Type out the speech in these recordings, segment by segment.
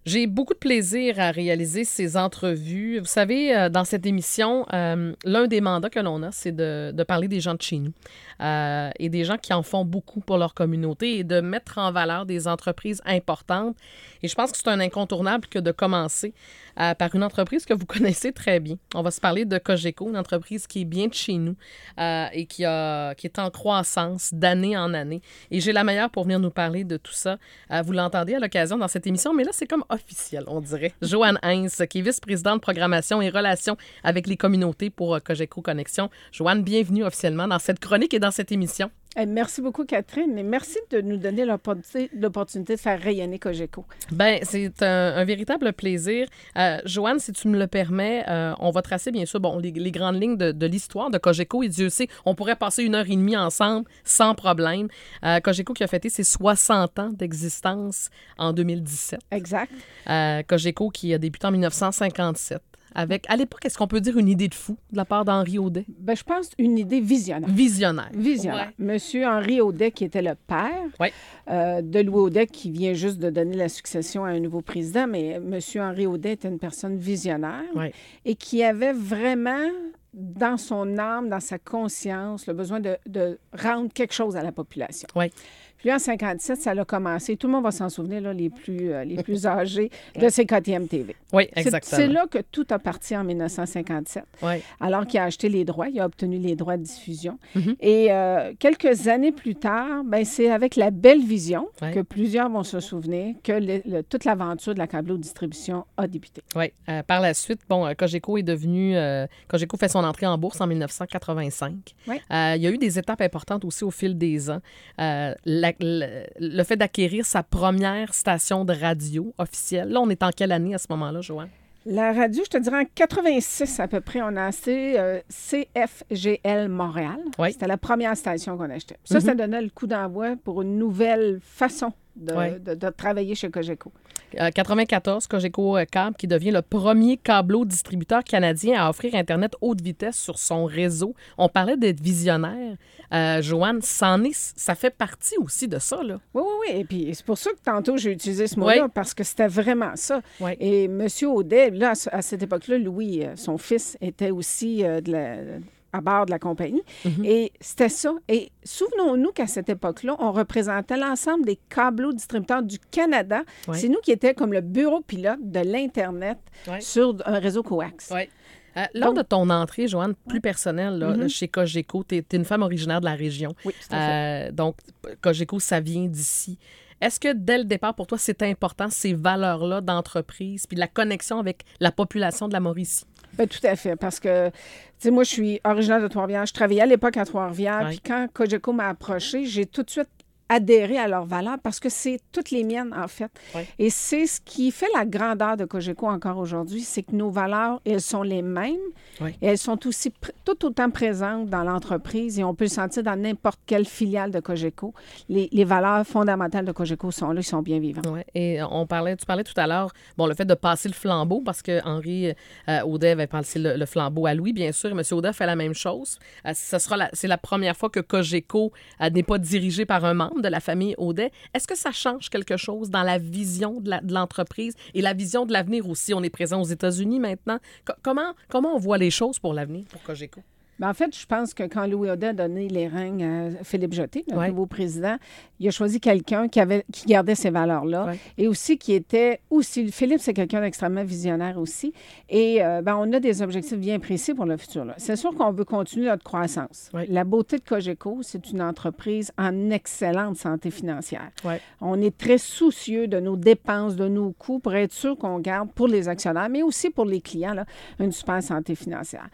J'ai beaucoup de plaisir à réaliser ces entrevues. Vous savez, dans cette émission, l'un des mandats que l'on a, c'est de parler des gens de chez nous et des gens qui en font beaucoup pour leur communauté et de mettre en valeur des entreprises importantes. Et je pense que c'est un incontournable que de commencer par une entreprise que vous connaissez très bien. On va se parler de Cogeco, une entreprise qui est bien de chez nous et qui est en croissance d'année en année. Et j'ai la meilleure pour venir nous parler de tout ça. Vous l'entendez à l'occasion dans cette émission, mais là, c'est comme officiel, on dirait. Joanne Hintz, qui est vice-présidente de programmation et relations avec les communautés pour Cogeco Connexion. Joanne, bienvenue officiellement dans cette chronique et dans cette émission. Merci beaucoup, Catherine, et merci de nous donner l'opportunité de faire rayonner Cogeco. Bien, c'est un véritable plaisir. Joanne, si tu me le permets, on va tracer, bien sûr, les grandes lignes de l'histoire de Cogeco. Et Dieu sait, on pourrait passer 1h30 ensemble sans problème. Cogeco qui a fêté ses 60 ans d'existence en 2017. Exact. Cogeco qui a débuté en 1957. Avec, à l'époque, est-ce qu'on peut dire une idée de fou de la part d'Henri Audet? Bien, je pense une idée visionnaire. Visionnaire. Visionnaire. Ouais. Monsieur Henri Audet, qui était le père de Louis Audet, qui vient juste de donner la succession à un nouveau président, mais Monsieur Henri Audet était une personne visionnaire et qui avait vraiment dans son âme, dans sa conscience, le besoin de rendre quelque chose à la population. Oui. Puis en 57, ça a commencé. Tout le monde va s'en souvenir, là, les plus âgés, de CKTM TV. Oui, exactement. C'est là que tout a parti en 1957. Oui. Alors qu'il a acheté les droits, il a obtenu les droits de diffusion. Mm-hmm. Et quelques années plus tard, ben, c'est avec la Belle Vision que plusieurs vont se souvenir que toute l'aventure de la câbleau-distribution a débuté. Oui. Par la suite, Cogeco est devenu... Cogeco fait son entrée en bourse en 1985. Oui. Il y a eu des étapes importantes aussi au fil des ans. Le fait d'acquérir sa première station de radio officielle. Là, on est en quelle année à ce moment-là, Joanne? La radio, je te dirais en 86 à peu près, on a acheté CFGL Montréal. Oui. C'était la première station qu'on achetait. Ça, ça donnait le coup d'envoi pour une nouvelle façon de travailler chez Cogeco. 94, Cogeco Câble, qui devient le premier câbleau-distributeur canadien à offrir Internet haute vitesse sur son réseau. On parlait d'être visionnaire. Joanne, ça fait partie aussi de ça, là. Oui. Et puis, c'est pour ça que tantôt, j'ai utilisé ce mot-là, parce que c'était vraiment ça. Oui. Et M. Audet, là, à cette époque-là, Louis, son fils, était aussi à bord de la compagnie. Mm-hmm. Et c'était ça. Et souvenons-nous qu'à cette époque-là, on représentait l'ensemble des câbleaux-distributeurs du Canada. Oui. C'est nous qui étions comme le bureau pilote de l'Internet sur un réseau coax. Oui. Lors de ton entrée, Joanne, plus personnelle, là, chez Cogeco, tu es une femme originaire de la région. Oui, tout à fait. Donc, Cogeco, ça vient d'ici. Est-ce que dès le départ, pour toi, c'est important, ces valeurs-là d'entreprise, puis la connexion avec la population de la Mauricie? Bien, tout à fait, parce que, tu sais, moi, je suis originaire de Trois-Rivières. Je travaillais à l'époque à Trois-Rivières, puis quand Cogeco m'a approché, j'ai tout de suite adhérer à leurs valeurs parce que c'est toutes les miennes, en fait. Oui. Et c'est ce qui fait la grandeur de Cogeco encore aujourd'hui, c'est que nos valeurs, elles sont les mêmes et elles sont aussi tout autant présentes dans l'entreprise et on peut le sentir dans n'importe quelle filiale de Cogeco. Les valeurs fondamentales de Cogeco sont là, ils sont bien vivants. Oui. Et tu parlais tout à l'heure, le fait de passer le flambeau, parce que Henri Audet avait passé le flambeau à Louis, bien sûr, et M. Audet fait la même chose. C'est la première fois que Cogeco n'est pas dirigé par un membre de la famille Audet. Est-ce que ça change quelque chose dans la vision de l'entreprise et la vision de l'avenir aussi? On est présent aux États-Unis maintenant. Comment on voit les choses pour l'avenir, pour Cogeco? Bien, en fait, je pense que quand Louis Audet a donné les règnes à Philippe Jeté, notre nouveau président, il a choisi quelqu'un qui gardait ces valeurs-là et aussi qui était aussi... Philippe, c'est quelqu'un d'extrêmement visionnaire aussi. Et on a des objectifs bien précis pour le futur. Là. C'est sûr qu'on veut continuer notre croissance. Oui. La beauté de Cogeco, c'est une entreprise en excellente santé financière. Oui. On est très soucieux de nos dépenses, de nos coûts pour être sûr qu'on garde pour les actionnaires, mais aussi pour les clients, là, une super santé financière.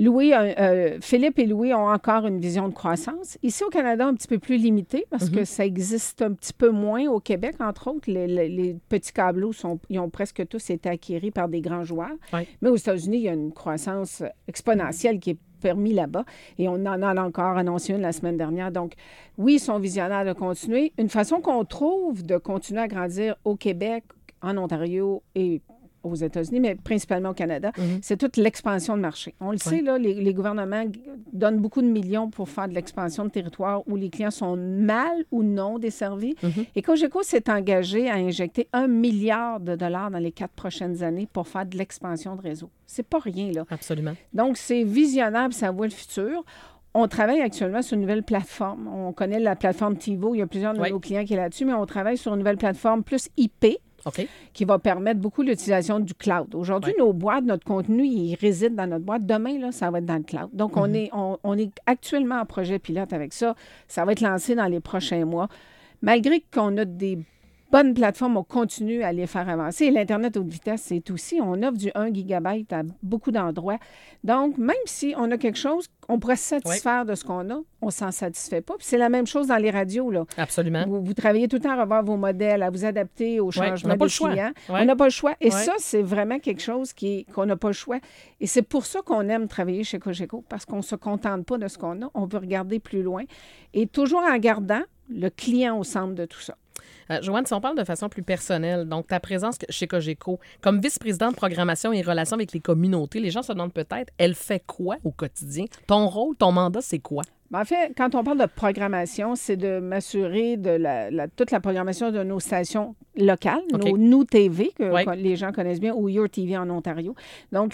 Philippe et Louis ont encore une vision de croissance. Ici, au Canada, un petit peu plus limitée parce que ça existe un petit peu moins au Québec, entre autres. Les petits câbleaux, ils ont presque tous été acquis par des grands joueurs. Oui. Mais aux États-Unis, il y a une croissance exponentielle qui est permis là-bas. Et on en a encore annoncé une la semaine dernière. Donc, oui, ils sont visionnaires de continuer. Une façon qu'on trouve de continuer à grandir au Québec, en Ontario et aux États-Unis, mais principalement au Canada, c'est toute l'expansion de marché. On le sait, là, les gouvernements donnent beaucoup de millions pour faire de l'expansion de territoire où les clients sont mal ou non desservis. Et Cogeco s'est engagé à injecter 1 milliard de dollars dans les 4 prochaines années pour faire de l'expansion de réseau. C'est pas rien, là. Absolument. Donc, c'est visionnable, ça voit le futur. On travaille actuellement sur une nouvelle plateforme. On connaît la plateforme TiVo. Il y a plusieurs de nos clients qui est là-dessus, mais on travaille sur une nouvelle plateforme plus IP. Qui va permettre beaucoup l'utilisation du cloud. Aujourd'hui, nos boîtes, notre contenu, il réside dans notre boîte. Demain, là, ça va être dans le cloud. Donc, on est actuellement en projet pilote avec ça. Ça va être lancé dans les prochains mois. Malgré qu'on a des bonnes plateformes, on continue à les faire avancer. Et l'Internet haute vitesse, c'est aussi, on offre du 1 gigabyte à beaucoup d'endroits. Donc, même si on a quelque chose, on pourrait se satisfaire de ce qu'on a, on ne s'en satisfait pas. Puis c'est la même chose dans les radios, là. Absolument. Vous travaillez tout le temps à revoir vos modèles, à vous adapter aux changements des clients. Ouais. On n'a pas le choix. Et ça, c'est vraiment quelque chose qu'on n'a pas le choix. Et c'est pour ça qu'on aime travailler chez Cogeco, parce qu'on ne se contente pas de ce qu'on a. On veut regarder plus loin. Et toujours en gardant le client au centre de tout ça. Joanne, si on parle de façon plus personnelle, donc ta présence chez Cogeco, comme vice-présidente de programmation et relations avec les communautés, les gens se demandent peut-être, elle fait quoi au quotidien? Ton rôle, ton mandat, c'est quoi? En fait, quand on parle de programmation, c'est de m'assurer de toute la programmation de nos stations locales, nos Nous TV, que les gens connaissent bien, ou Your TV en Ontario. Donc,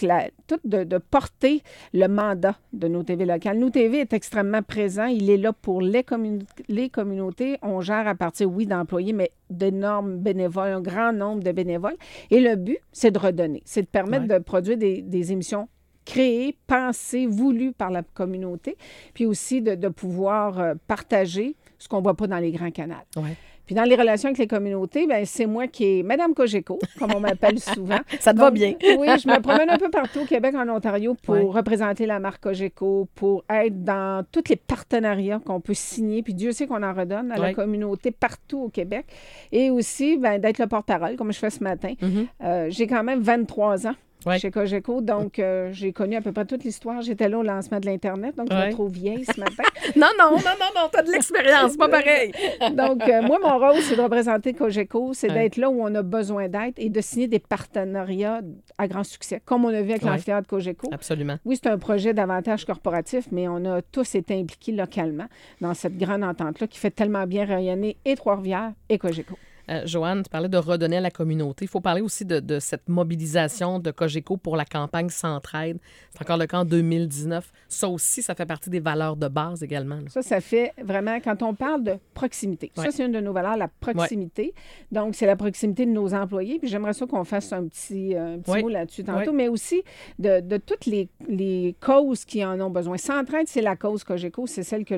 de porter le mandat de Nous TV locales. Nous TV est extrêmement présent. Il est là pour les communautés. On gère à partir, d'employés, mais d'énormes bénévoles, un grand nombre de bénévoles. Et le but, c'est de redonner. C'est de permettre de produire des émissions créé, pensé, voulu par la communauté, puis aussi de pouvoir partager ce qu'on ne voit pas dans les grands canaux. Puis dans les relations avec les communautés, bien, c'est moi qui est Madame Cogeco, comme on m'appelle souvent. Ça te va bien. Oui, je me promène un peu partout au Québec, en Ontario, pour représenter la marque Cogeco, pour être dans tous les partenariats qu'on peut signer, puis Dieu sait qu'on en redonne à la communauté partout au Québec. Et aussi, bien, d'être le porte-parole, comme je fais ce matin. J'ai quand même 23 ans. Chez Cogeco. Donc, j'ai connu à peu près toute l'histoire. J'étais là au lancement de l'Internet, donc je me trouve vieille ce matin. Non, t'as de l'expérience, pas pareil. Donc, moi, mon rôle, c'est de représenter Cogeco, c'est d'être là où on a besoin d'être et de signer des partenariats à grand succès, comme on a vu avec l'amphithéâtre Cogeco. Absolument. Oui, c'est un projet d'avantage corporatif, mais on a tous été impliqués localement dans cette grande entente-là qui fait tellement bien rayonner et Trois-Rivières et Cogeco. Joanne, tu parlais de redonner à la communauté. Il faut parler aussi de cette mobilisation de Cogeco pour la campagne Centraide. C'est encore le cas en 2019. Ça aussi, ça fait partie des valeurs de base également. Là. Ça fait vraiment, quand on parle de proximité, ça, c'est une de nos valeurs, la proximité. Donc, c'est la proximité de nos employés. Puis j'aimerais ça qu'on fasse un petit mot là-dessus tantôt, mais aussi de toutes les causes qui en ont besoin. Centraide, c'est la cause Cogeco. C'est celle que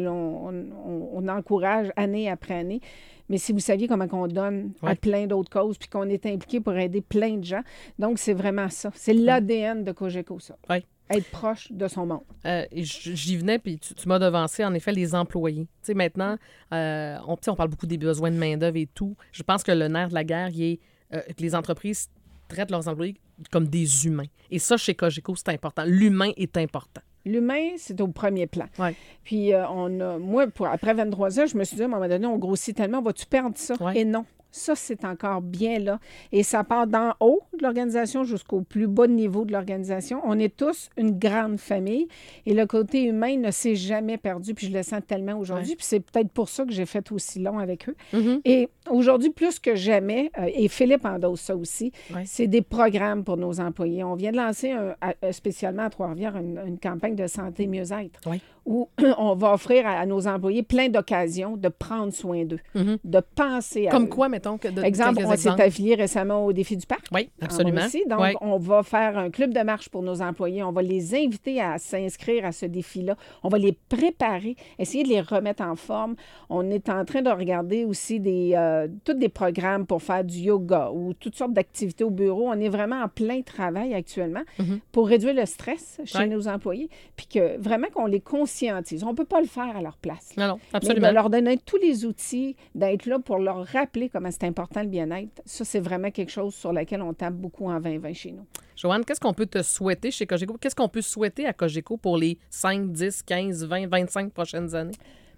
on encourage année après année. Mais si vous saviez comment on donne à plein d'autres causes, puis qu'on est impliqué pour aider plein de gens. Donc, c'est vraiment ça. C'est l'ADN de Cogeco, ça. Être proche de son monde. J'y venais, puis tu m'as devancé, en effet, les employés. Tu sais, maintenant, on parle beaucoup des besoins de main-d'œuvre et tout. Je pense que le nerf de la guerre, il est que les entreprises traitent leurs employés comme des humains. Et ça, chez Cogeco, c'est important. L'humain est important. L'humain, c'est au premier plan. Puis, moi, après 23 ans, je me suis dit, à un moment donné, on grossit tellement, vas-tu perdre ça? Et non. Ça, c'est encore bien là. Et ça part d'en haut de l'organisation jusqu'au plus bas niveau de l'organisation. On est tous une grande famille et le côté humain ne s'est jamais perdu. Puis je le sens tellement aujourd'hui. Puis c'est peut-être pour ça que j'ai fait aussi long avec eux. Et aujourd'hui, plus que jamais, et Philippe endosse ça aussi, c'est des programmes pour nos employés. On vient de lancer spécialement à Trois-Rivières une campagne de santé mieux-être où on va offrir à nos employés plein d'occasions de prendre soin d'eux, de penser à Comme eux. quoi, mettons? Exemple, on s'est affilié récemment au Défi du Parc. Oui, absolument. Donc, on va faire un club de marche pour nos employés. On va les inviter à s'inscrire à ce défi-là. On va les préparer, essayer de les remettre en forme. On est en train de regarder aussi tous des programmes pour faire du yoga ou toutes sortes d'activités au bureau. On est vraiment en plein travail actuellement pour réduire le stress chez nos employés, puis que vraiment qu'on les conscientise. On ne peut pas le faire à leur place. Non, absolument. Mais de leur donner tous les outils, d'être là pour leur rappeler comment c'est important le bien-être, ça, c'est vraiment quelque chose sur lequel on tape beaucoup en 2020 chez nous. Joanne, qu'est-ce qu'on peut te souhaiter chez Cogeco? Qu'est-ce qu'on peut souhaiter à Cogeco pour les 5, 10, 15, 20, 25 prochaines années?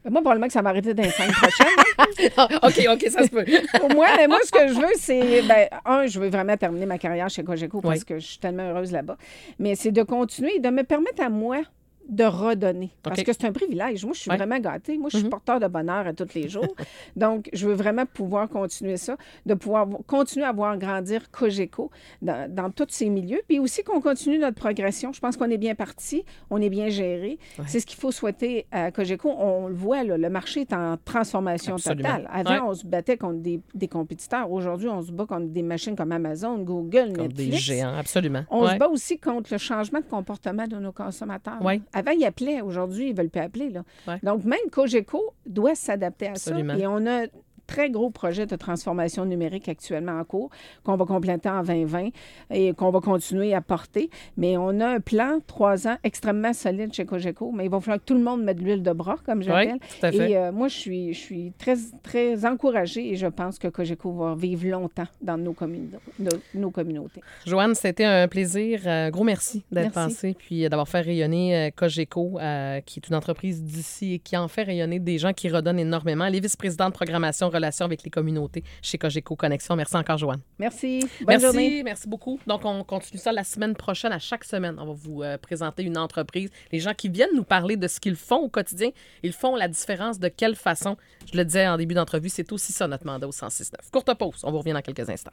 Moi, probablement que ça va arrêter dans les 5 prochaines. OK, ça se peut. Moi, ce que je veux, c'est... je veux vraiment terminer ma carrière chez Cogeco parce que je suis tellement heureuse là-bas. Mais c'est de continuer et de me permettre à moi de redonner. Parce que c'est un privilège. Moi, je suis vraiment gâtée. Moi, je suis porteur de bonheur à tous les jours. Donc, je veux vraiment pouvoir continuer ça, de pouvoir continuer à voir grandir Cogeco dans tous ces milieux. Puis aussi qu'on continue notre progression. Je pense qu'on est bien parti, on est bien géré. Ouais. C'est ce qu'il faut souhaiter à Cogeco. On le voit, là, le marché est en transformation totale. Avant, on se battait contre des compétiteurs. Aujourd'hui, on se bat contre des machines comme Amazon, Google, contre Netflix. Des géants, absolument. On se bat aussi contre le changement de comportement de nos consommateurs. Avant, ils appelaient. Aujourd'hui, ils ne veulent plus appeler. Là. Donc, même Cogeco doit s'adapter à ça. Et on a très gros projet de transformation numérique actuellement en cours, qu'on va compléter en 2020 et qu'on va continuer à porter. Mais on a un plan 3 ans extrêmement solide chez Cogeco, mais il va falloir que tout le monde mette de l'huile de bras, comme j'appelle. Oui, tout à fait. Et moi, je suis très, très encouragée et je pense que Cogeco va vivre longtemps dans nos communautés. Joanne, c'était un plaisir. Gros merci d'être passée puis d'avoir fait rayonner Cogeco, qui est une entreprise d'ici et qui en fait rayonner des gens qui redonnent énormément. Elle est vice-présidente de programmation relations avec les communautés chez Cogeco Connexion. Merci encore, Joanne. Merci. Bonne journée. Merci beaucoup. Donc, on continue ça la semaine prochaine. À chaque semaine, on va vous présenter une entreprise. Les gens qui viennent nous parler de ce qu'ils font au quotidien, ils font la différence de quelle façon. Je le disais en début d'entrevue, c'est aussi ça notre mandat au 106.9. Courte pause. On vous revient dans quelques instants.